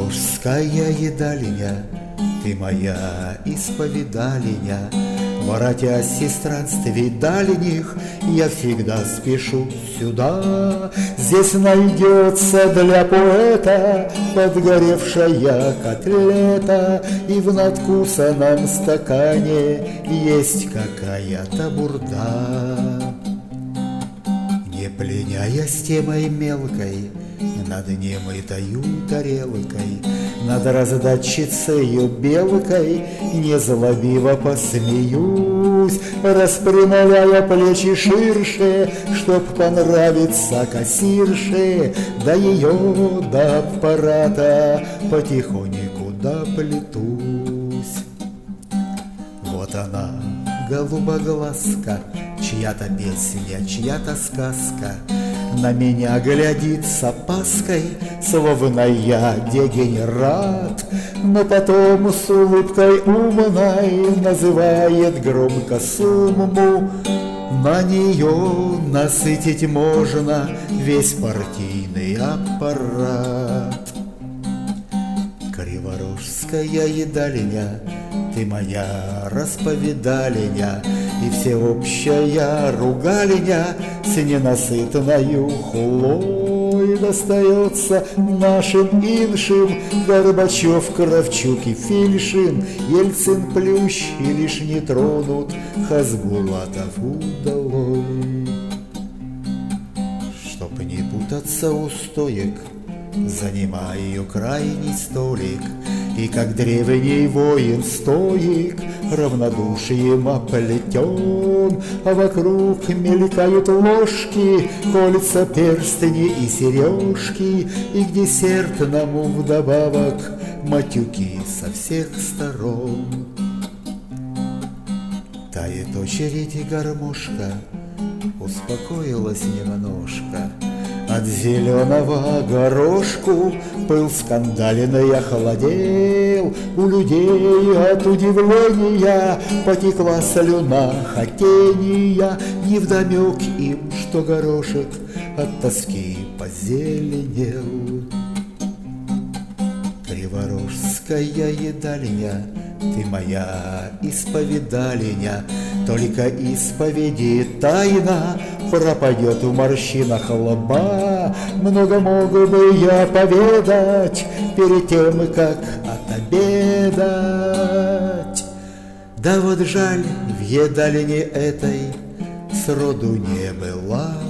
Криворожская едальня, ты моя исповедальня. Воротясь из странствий дальних, я всегда спешу сюда. Здесь найдется для поэта подгоревшая котлета, и в надкусанном стакане есть какая-то бурда. Не пленяясь темой мелкой, над немытою тарелкой, над раздатчицею белкой незлобиво посмеюсь, распрямляя плечи ширше, чтоб понравиться кассирше, до ее, до аппарата потихоньку доплетусь. Вот она, голубоглазка, чья-то песня, чья-то сказка, на меня глядит с опаской, словно я дегенерат, но потом с улыбкой умной называет громко сумму. На нее насытить можно весь партийный аппарат. Криворожская едальня, ты моя расповедальня, и всеобщая ругальня с ненасытною хулой достается нашим иншим: Горбачев, Кравчук и Фильшин, Ельцин, Плющ и лишь не тронут Хасбулатов удалой. Чтоб не путаться у стоек, занимаю крайний столик, и как древний воин стоик равнодушием оплетен, а вокруг мелькают ложки, кольца, перстни и сережки, и к десертному вдобавок матюки со всех сторон. Тает очередь гармошка, успокоилась немножко. От зеленого горошку пыл скандальный охладел, у людей от удивления потекла слюна хотения, невдомек им, что горошек от тоски позеленел. Криворожская едальня, ты моя исповедальня, только исповеди тайна пропадет в морщинах лба. Много мог бы я поведать перед тем, как отобедать. Да вот жаль, в едальне этой сроду не была